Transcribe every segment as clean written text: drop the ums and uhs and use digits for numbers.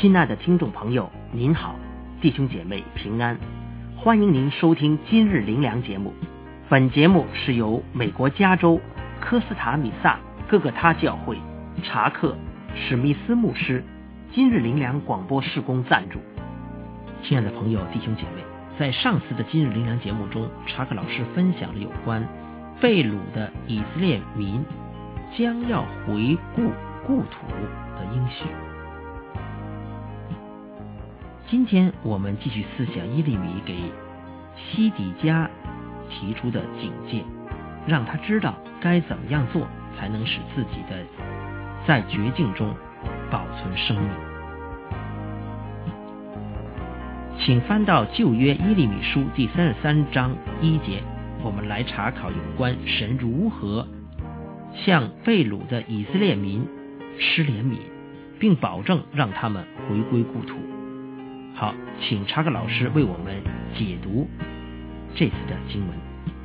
亲爱的听众朋友，您好，弟兄姐妹平安，欢迎您收听今日灵粮节目。本节目是由美国加州科斯塔米萨各个他教会查克史密斯牧师今日灵粮广播事工赞助。亲爱的朋友弟兄姐妹，在上次的今日灵粮节目中，查克老师分享了有关被掳的以色列民将要回顾故土的应许。今天我们继续思想耶利米给西底家提出的警戒，让他知道该怎么样做才能使自己的在绝境中保存生命。请翻到旧约耶利米书第33章1节，我们来查考有关神如何向被掳的以色列民施怜悯，并保证让他们回归故土。好，请查克老师为我们解读这次的经文。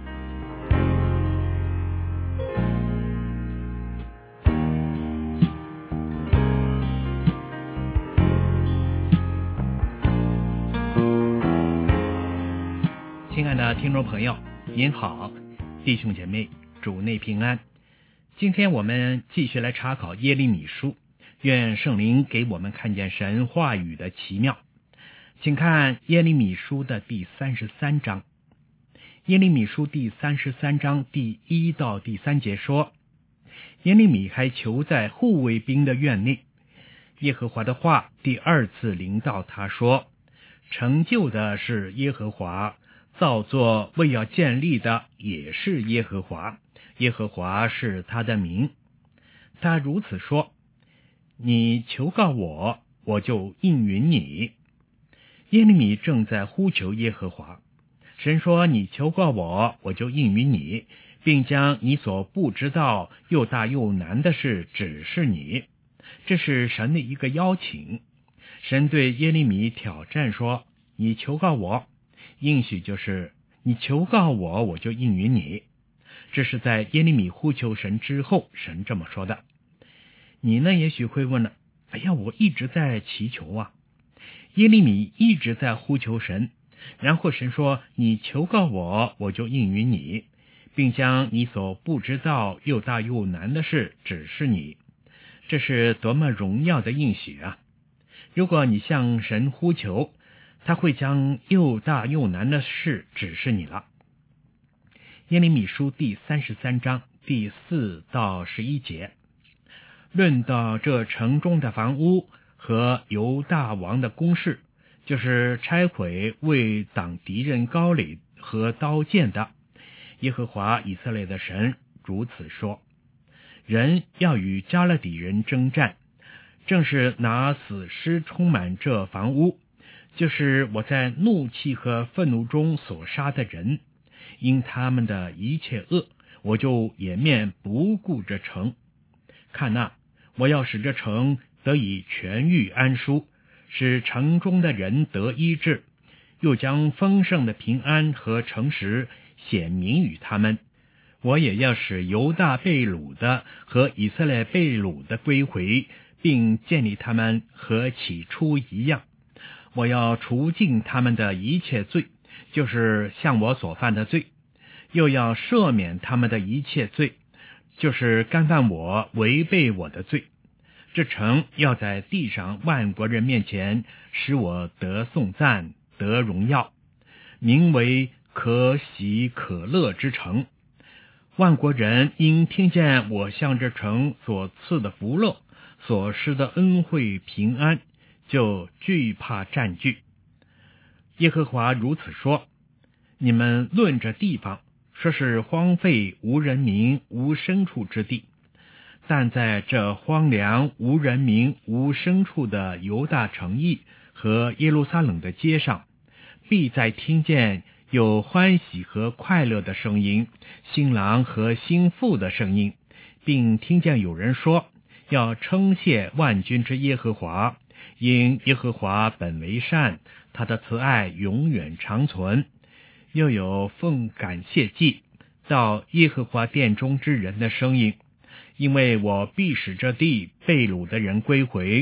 亲爱的听众朋友，您好，弟兄姐妹，主内平安。今天我们继续来查考耶利米书，愿圣灵给我们看见神话语的奇妙。请看耶利米书的第33章。耶利米书第33章第1到第3节说，耶利米还囚在护卫兵的院内，耶和华的话第二次临到他说，成就的是耶和华，造作为要建立的也是耶和华，耶和华是他的名。他如此说，你求告我，我就应允你。耶利米正在呼求耶和华，神说，你求告我，我就应允你，并将你所不知道又大又难的事指示你。这是神的一个邀请。神对耶利米挑战说，你求告我，应许就是你求告我，我就应允你。这是在耶利米呼求神之后，神这么说的。你呢，也许会问了，哎呀，我一直在祈求啊。耶利米一直在呼求神，然后神说，你求告我，我就应允你，并将你所不知道又大又难的事指示你。这是多么荣耀的应许啊！如果你向神呼求，他会将又大又难的事指示你了。耶利米书第33章第4到11节，论到这城中的房屋和犹大王的宫室，就是拆毁为挡敌人高垒和刀剑的。耶和华以色列的神如此说，人要与加勒底人征战，正是拿死尸充满这房屋，就是我在怒气和愤怒中所杀的人，因他们的一切恶，我就掩面不顾这城。看哪，我要使这城得以痊愈安舒，使城中的人得医治，又将丰盛的平安和诚实显明于他们。我也要使犹大被掳的和以色列被掳的归回，并建立他们和起初一样。我要除尽他们的一切罪，就是向我所犯的罪，又要赦免他们的一切罪，就是干犯我违背我的罪。这城要在地上万国人面前使我得颂赞，得荣耀，名为可喜可乐之城。万国人因听见我向这城所赐的福乐，所施的恩惠平安，就惧怕占据。耶和华如此说，你们论这地方，说是荒废无人民无牲畜之地，但在这荒凉无人民无牲畜的犹大城邑和耶路撒冷的街上，必再听见有欢喜和快乐的声音，新郎和新妇的声音，并听见有人说，要称谢万军之耶和华，因耶和华本为善，他的慈爱永远长存。又有奉感谢祭到耶和华殿中之人的声音，因为我必使这地被掳的人归回，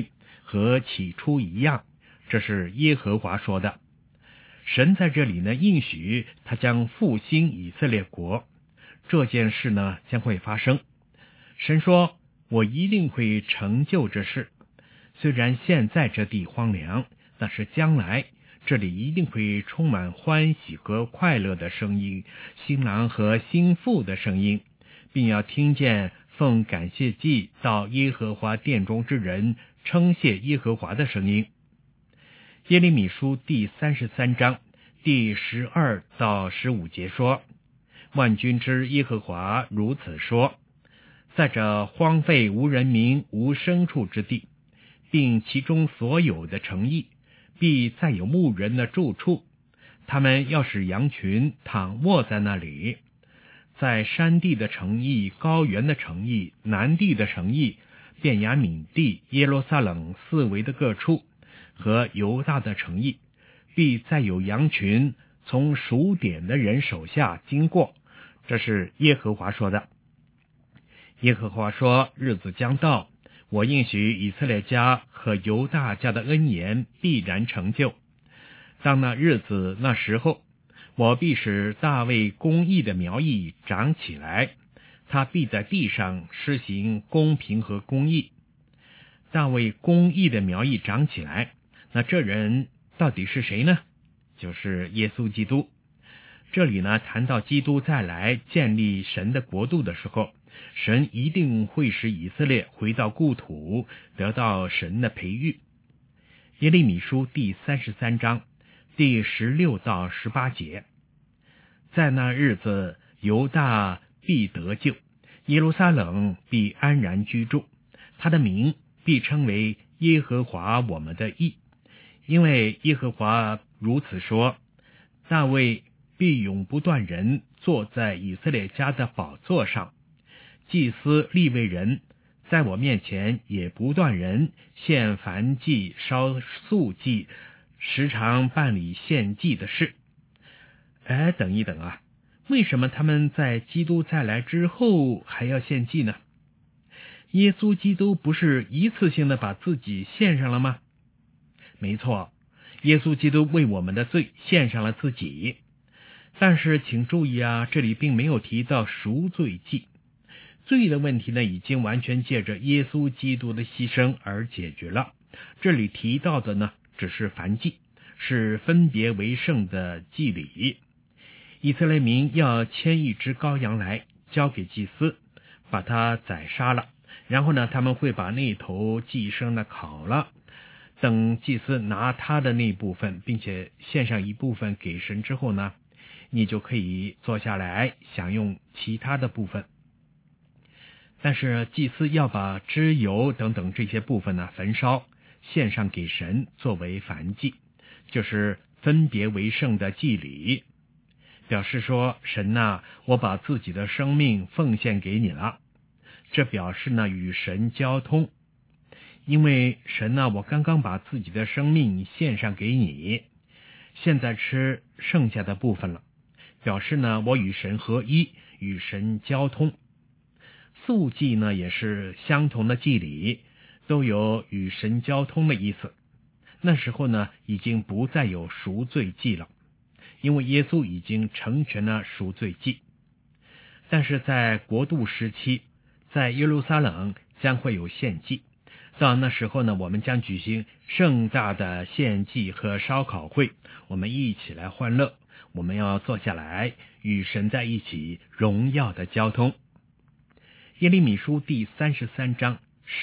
和起初一样，这是耶和华说的。神在这里呢应许他将复兴以色列国，这件事呢将会发生。神说，我一定会成就这事，虽然现在这地荒凉，但是将来这里一定会充满欢喜和快乐的声音，新郎和新妇的声音，并要听见奉感谢祭到耶和华殿中之人称谢耶和华的声音。耶利米书第33章第12到15节说，万军之耶和华如此说，在这荒废无人民无牲畜之地，并其中所有的城邑，必再有牧人的住处，他们要使羊群躺卧在那里。在山地的城邑、高原的城邑、南地的城邑、便雅悯地、耶路撒冷四围的各处和犹大的城邑，必再有羊群从数点的人手下经过，这是耶和华说的。耶和华说，日子将到，我应许以色列家和犹大家的恩言必然成就。当那日子那时候，我必使大卫公义的苗裔长起来，他必在地上施行公平和公义。大卫公义的苗裔长起来，那这人到底是谁呢？就是耶稣基督。这里呢谈到基督再来建立神的国度的时候，神一定会使以色列回到故土，得到神的培育。耶利米书第33章第16到18节，在那日子，犹大必得救，耶路撒冷必安然居住，他的名必称为耶和华我们的义。因为耶和华如此说，大卫必永不断人坐在以色列家的宝座上，祭司利未人在我面前也不断人献燔祭烧素祭，时常办理献祭的事。等一等啊，为什么他们在基督再来之后还要献祭呢？耶稣基督不是一次性的把自己献上了吗？没错，耶稣基督为我们的罪献上了自己。但是请注意啊，这里并没有提到赎罪祭。罪的问题呢，已经完全借着耶稣基督的牺牲而解决了。这里提到的呢，只是燔祭，是分别为圣的祭礼。以色列民要牵一只羔羊来，交给祭司，把它宰杀了，然后呢，他们会把那头祭牲呢烤了，等祭司拿他的那部分，并且献上一部分给神之后呢，你就可以坐下来享用其他的部分。但是祭司要把脂油等等这些部分呢焚烧，献上给神作为燔祭，就是分别为圣的祭礼，表示说，神呐，我把自己的生命奉献给你了。这表示呢与神交通，因为神呐，我刚刚把自己的生命献上给你，现在吃剩下的部分了，表示呢我与神合一，与神交通。素祭呢也是相同的祭礼，都有与神交通的意思。那时候呢已经不再有赎罪祭了，因为耶稣已经成全了赎罪祭。但是在国度时期，在耶路撒冷将会有献祭，到那时候呢，我们将举行盛大的献祭和烧烤会，我们一起来欢乐，我们要坐下来与神在一起荣耀的交通。耶利米书第33章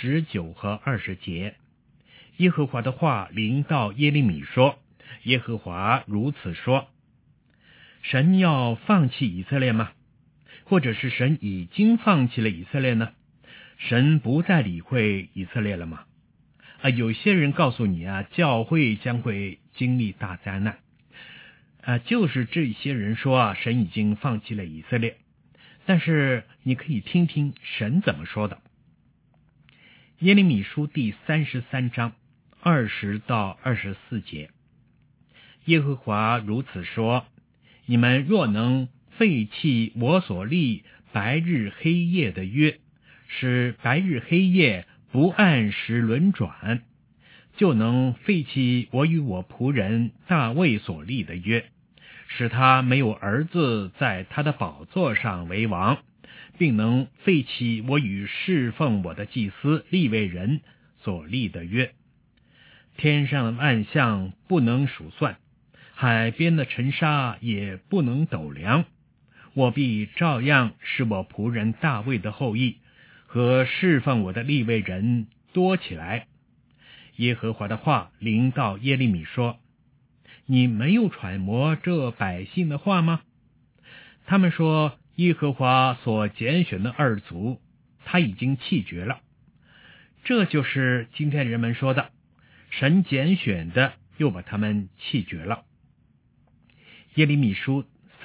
19和20节，耶和华的话临到耶利米说，耶和华如此说，神要放弃以色列吗？或者是神已经放弃了以色列呢？神不再理会以色列了吗？有些人告诉你啊，教会将会经历大灾难。就是这些人说啊，神已经放弃了以色列。但是你可以听听神怎么说的。耶利米书第33章20到24节，耶和华如此说，你们若能废弃我所立白日黑夜的约，使白日黑夜不按时轮转， 就能废弃我与我仆人大卫所立的约，使他没有儿子在他的宝座上为王，并能废弃我与侍奉我的祭司利未人所立的约。天上的万象不能数算，海边的尘沙也不能斗量，我必照样使我仆人大卫的后裔和侍奉我的利未人多起来。耶和华的话临到耶利米说：你没有揣摩这百姓的话吗？他们说耶和华所拣选的二族，他已经弃绝了。这就是今天人们说的，神拣选的又把他们弃绝了。耶利米书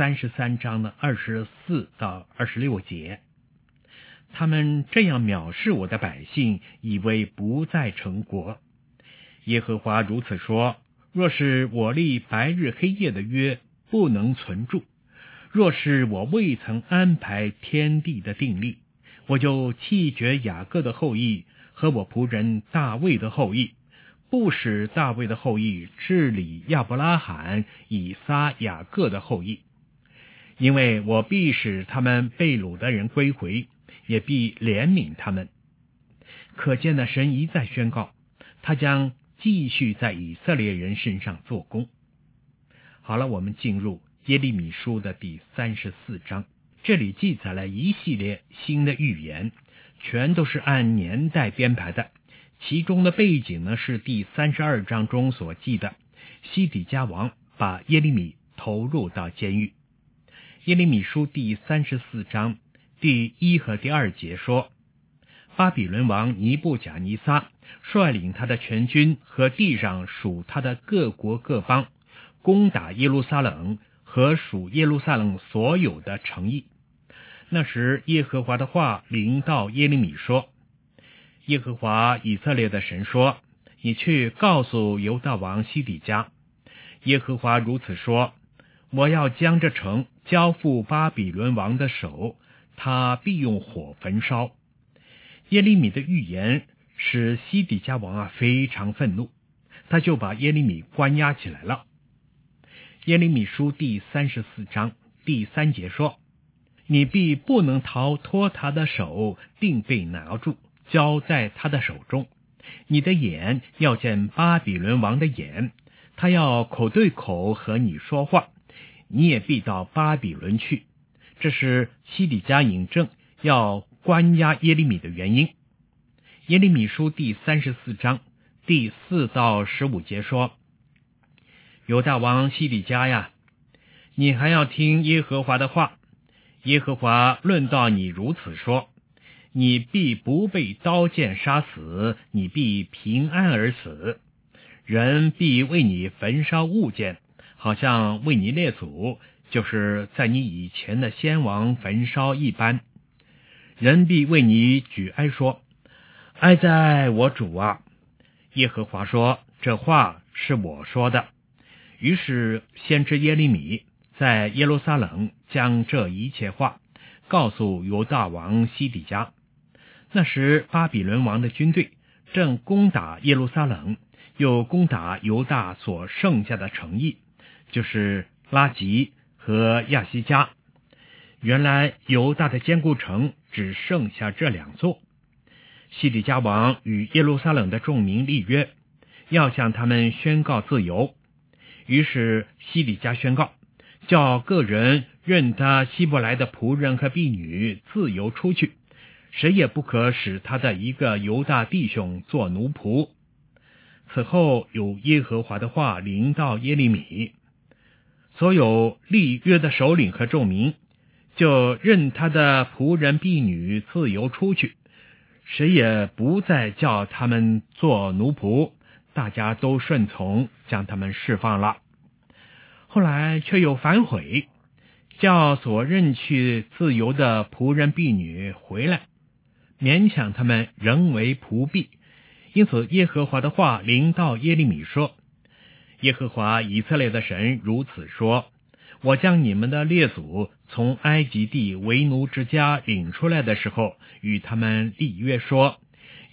33章的24到26节，他们这样藐视我的百姓，以为不再成国。耶和华如此说：若是我立白日黑夜的约不能存住，若是我未曾安排天地的定例，我就弃绝雅各的后裔和我仆人大卫的后裔，不使大卫的后裔治理亚伯拉罕、以撒、雅各的后裔，因为我必使他们被掳的人归回，也必怜悯他们。可见的神一再宣告，他将继续在以色列人身上做工。好了，我们进入耶利米书的第34章，这里记载了一系列新的预言，全都是按年代编排的。其中的背景呢，是第32章中所记的西底家王把耶利米投入到监狱。耶利米书第34章第1和第2节说，巴比伦王尼布甲尼撒率领他的全军和地上属他的各国各邦，攻打耶路撒冷和属耶路撒冷所有的城邑。那时耶和华的话临到耶利米说：耶和华以色列的神说，你去告诉犹大王西底家，耶和华如此说，我要将这城交付巴比伦王的手，他必用火焚烧。耶利米的预言使西底家王非常愤怒，他就把耶利米关押起来了。耶利米书第34章第3节说，你必不能逃脱他的手，定被拿住，交在他的手中。你的眼要见巴比伦王的眼，他要口对口和你说话，你也必到巴比伦去。这是西底家引证要关押耶利米的原因。耶利米书第34章第4到15节说，犹大王西底家呀，你还要听耶和华的话。耶和华论到你如此说，你必不被刀剑杀死，你必平安而死。人必为你焚烧物件，好像为你列祖，就是在你以前的先王焚烧一般。人必为你举哀说，哀哉我主啊！耶和华说，这话是我说的。于是先知耶利米在耶路撒冷将这一切话告诉犹大王西底家。那时巴比伦王的军队正攻打耶路撒冷，又攻打犹大所剩下的城邑，就是拉吉和亚西加。原来犹大的坚固城只剩下这2座。西底家王与耶路撒冷的众民立约，要向他们宣告自由。于是西底家宣告，叫个人任他希伯来的仆人和婢女自由出去，谁也不可使他的一个犹大弟兄做奴仆。此后有耶和华的话临到耶利米，所有立约的首领和众民就任他的仆人婢女自由出去，谁也不再叫他们做奴仆，大家都顺从，将他们释放了。后来却又反悔，叫所任去自由的仆人婢女回来，勉强他们仍为仆婢。因此耶和华的话临到耶利米说，耶和华以色列的神如此说，我将你们的列祖从埃及地为奴之家领出来的时候，与他们立约说，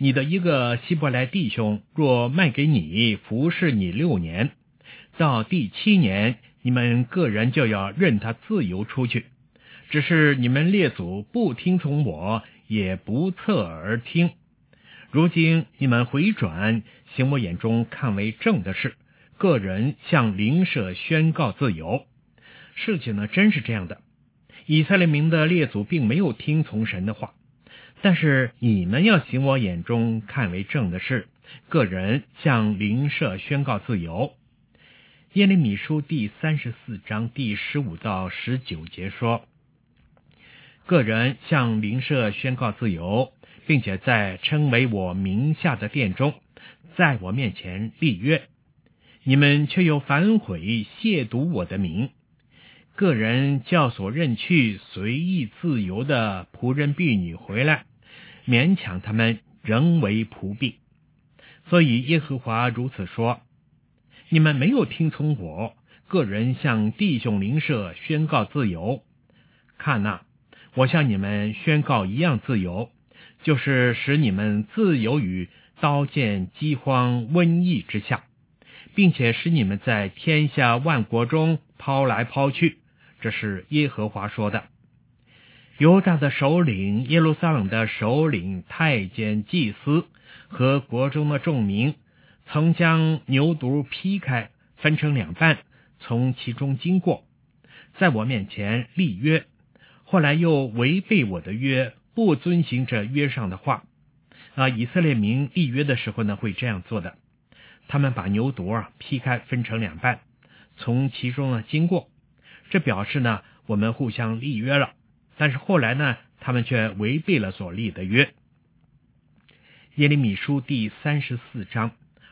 你的一个希伯来弟兄若卖给你服侍你6年，到第7年，你们个人就要任他自由出去。只是你们列祖不听从我，也不侧耳听。如今你们回转，行我眼中看为正的事，个人向邻舍宣告自由。事情呢，真是这样的。以色列民的列祖并没有听从神的话，但是你们要行我眼中看为正的事，个人向邻舍宣告自由。耶利米书第34章第15到19节说，个人向邻舍宣告自由，并且在称为我名下的殿中，在我面前立约，你们却又反悔亵渎我的名。个人叫所认去随意自由的仆人婢女回来，勉强他们仍为仆婢。所以耶和华如此说，你们没有听从我，个人向弟兄邻舍宣告自由。看哪，我向你们宣告一样自由，就是使你们自由于刀剑饥荒瘟疫之下，并且使你们在天下万国中抛来抛去。这是耶和华说的。犹大的首领、耶路撒冷的首领、太监、祭司和国中的众民，曾将牛犊劈开，分成2半，从其中经过，在我面前立约，后来又违背我的约，不遵行这约上的话。以色列民立约的时候呢，会这样做的。他们把牛犊劈开，分成2半，从其中呢经过。这表示呢，我们互相立约了，但是后来呢，他们却违背了所立的约。耶利米书第34章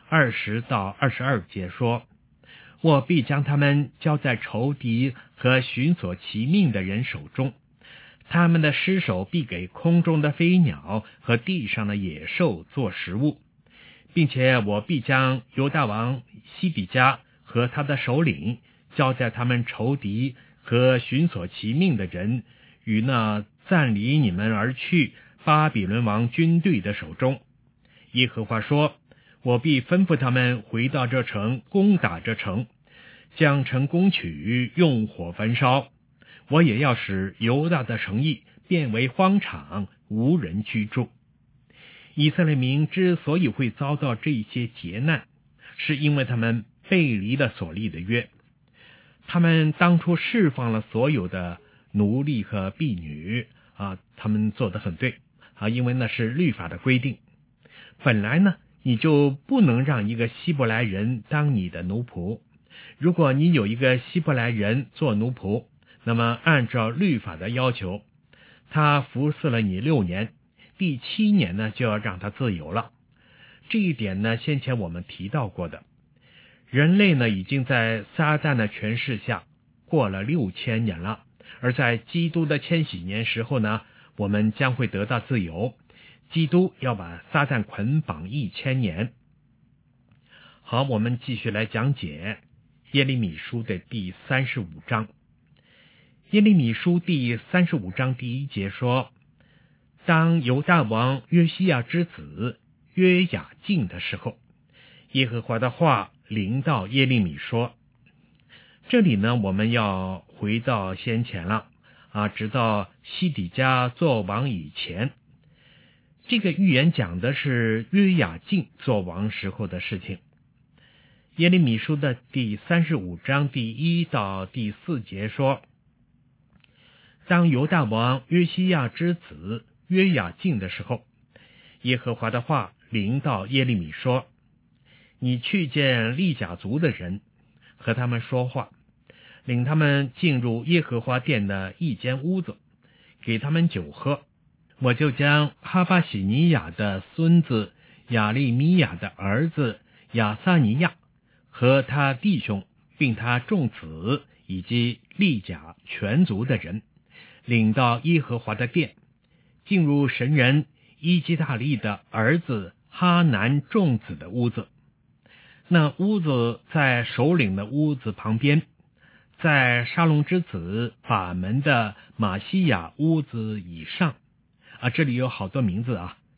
20到22节说，我必将他们交在仇敌和寻索其命的人手中，他们的尸首必给空中的飞鸟和地上的野兽做食物，并且我必将犹大王西底家和他的首领交在他们仇敌和寻索其命的人与那暂离你们而去巴比伦王军队的手中。耶和华说，我必吩咐他们回到这城，攻打这城，将城攻取，用火焚烧。我也要使犹大的城邑变为荒场，无人居住。以色列民之所以会遭到这些劫难，是因为他们背离了所立的约。他们当初释放了所有的奴隶和婢女他们做得很对因为那是律法的规定。本来呢，你就不能让一个希伯来人当你的奴仆。如果你有一个希伯来人做奴仆，那么按照律法的要求，他服侍了你6年，第7年呢就要让他自由了。这一点呢，先前我们提到过的。人类呢，已经在撒旦的权势下过了6000年了，而在基督的千禧年时候呢，我们将会得到自由。基督要把撒旦捆绑1000年。好，我们继续来讲解耶利米书的第35章。耶利米书第35章第1节说，当犹大王约西亚之子约雅敬的时候，耶和华的话临到耶利米说。这里呢，我们要回到先前了直到西底家做王以前。这个预言讲的是约雅敬做王时候的事情。耶利米书的第35章第1到第4节说，当犹大王约西亚之子约雅敬的时候，耶和华的话临到耶利米说，你去见利甲族的人，和他们说话，领他们进入耶和华殿的一间屋子，给他们酒喝。我就将哈巴喜尼亚的孙子亚利米亚的儿子亚撒尼亚和他弟兄并他众子以及利甲全族的人领到耶和华的殿，进入神人伊基大利的儿子哈南众子的屋子。那屋子在首领的屋子旁边，在沙龙之子法门的马西亚屋子以上这里有好多名字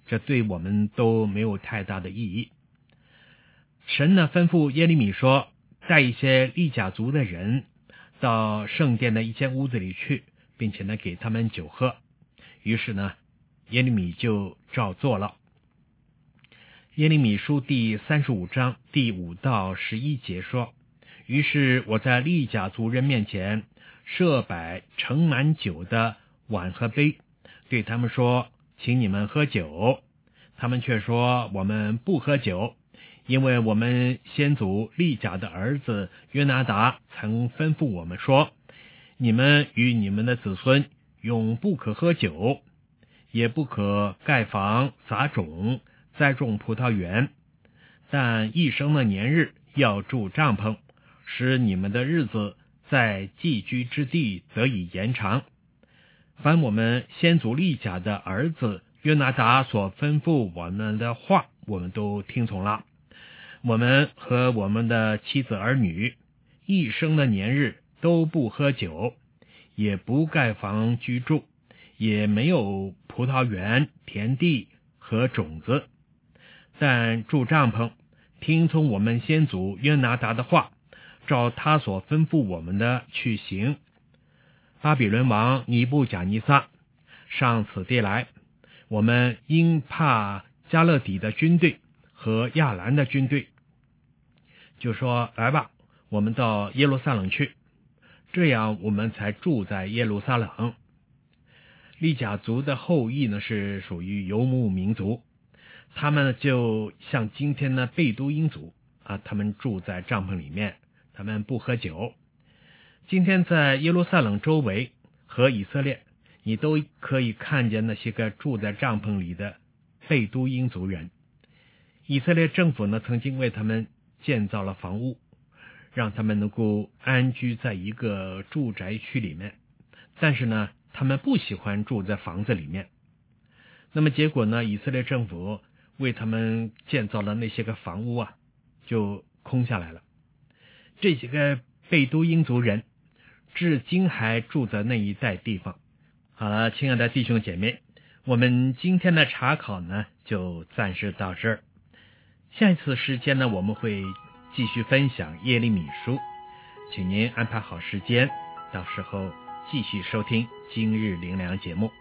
这对我们都没有太大的意义。神呢吩咐耶利米说，带一些利甲族的人到圣殿的一间屋子里去，并且呢给他们酒喝。于是呢耶利米就照做了。耶利米书第35章第5到11节说，于是我在利甲族人面前设摆盛满酒的碗和杯，对他们说，请你们喝酒。他们却说，我们不喝酒，因为我们先祖利甲的儿子约拿达曾吩咐我们说，你们与你们的子孙永不可喝酒，也不可盖房撒种栽种葡萄园，但一生的年日要住帐篷，使你们的日子在寄居之地得以延长。凡我们先祖利甲的儿子约拿达所吩咐我们的话，我们都听从了。我们和我们的妻子儿女一生的年日都不喝酒，也不盖房居住，也没有葡萄园、田地和种子，但住帐篷，听从我们先祖约拿达的话，照他所吩咐我们的去行。巴比伦王尼布甲尼撒上此地来，我们因怕加勒底的军队和亚兰的军队，就说，来吧，我们到耶路撒冷去，这样我们才住在耶路撒冷。利甲族的后裔呢是属于游牧民族，他们就像今天的贝都因族他们住在帐篷里面，他们不喝酒。今天在耶路撒冷周围和以色列，你都可以看见那些个住在帐篷里的贝都因族人。以色列政府呢曾经为他们建造了房屋，让他们能够安居在一个住宅区里面，但是呢他们不喜欢住在房子里面。那么结果呢，以色列政府为他们建造了那些个房屋就空下来了。这些个贝都因族人至今还住在那一带地方。好了，亲爱的弟兄姐妹，我们今天的查考呢就暂时到这儿。下一次时间呢，我们会继续分享耶利米书，请您安排好时间，到时候继续收听今日灵粮节目。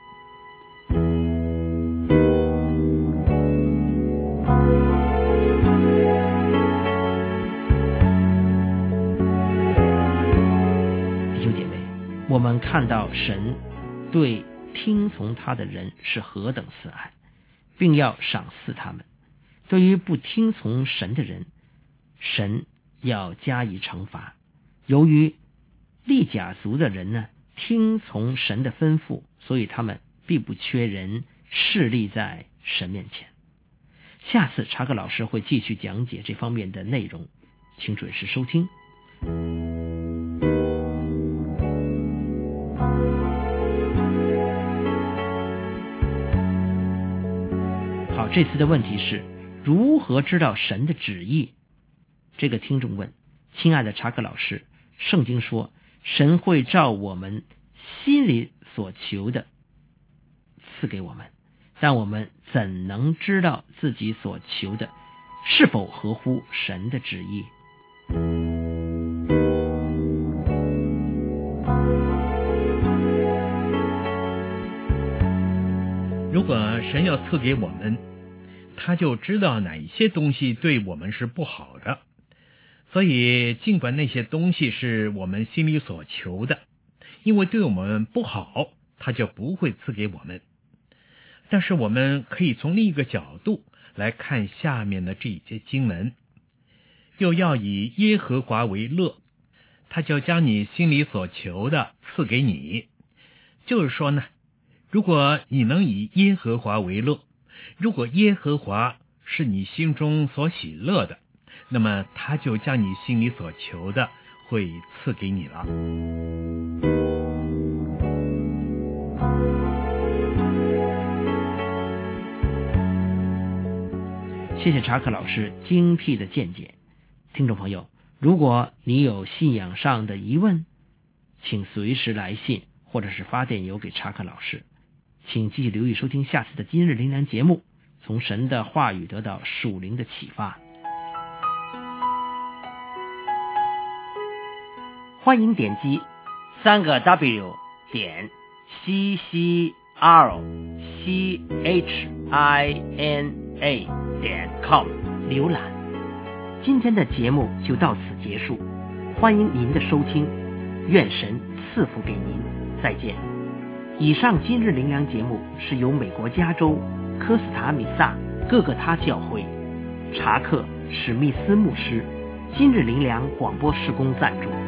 弟兄姐妹，我们看到神对听从他的人是何等慈爱，并要赏赐他们。对于不听从神的人，神要加以惩罚。由于利甲族的人呢听从神的吩咐，所以他们并不缺人侍立在神面前。下次查克老师会继续讲解这方面的内容，请准时收听。好，这次的问题是如何知道神的旨意？这个听众问，亲爱的查克老师，圣经说神会照我们心里所求的赐给我们，但我们怎能知道自己所求的是否合乎神的旨意？ 如果神要赐给我们，他就知道哪一些东西对我们是不好的，所以尽管那些东西是我们心里所求的，因为对我们不好，他就不会赐给我们。但是我们可以从另一个角度来看下面的这一节经文，又要以耶和华为乐，他就将你心里所求的赐给你。就是说呢，如果你能以耶和华为乐，如果耶和华是你心中所喜乐的，那么他就将你心里所求的会赐给你了。 谢谢查克老师精辟的见解。听众朋友，如果你有信仰上的疑问，请随时来信或者是发电邮给查克老师。请继续留意收听下次的今日灵粮节目， 从神的话语得到属灵的启发。欢迎点击3W 点 CCRCHINA 点 com 浏览。今天的节目就到此结束，欢迎您的收听，愿神赐福给您，再见。以上今日灵粮节目是由美国加州科斯塔米萨各个他教会查克史密斯牧师今日灵粮广播事工赞助。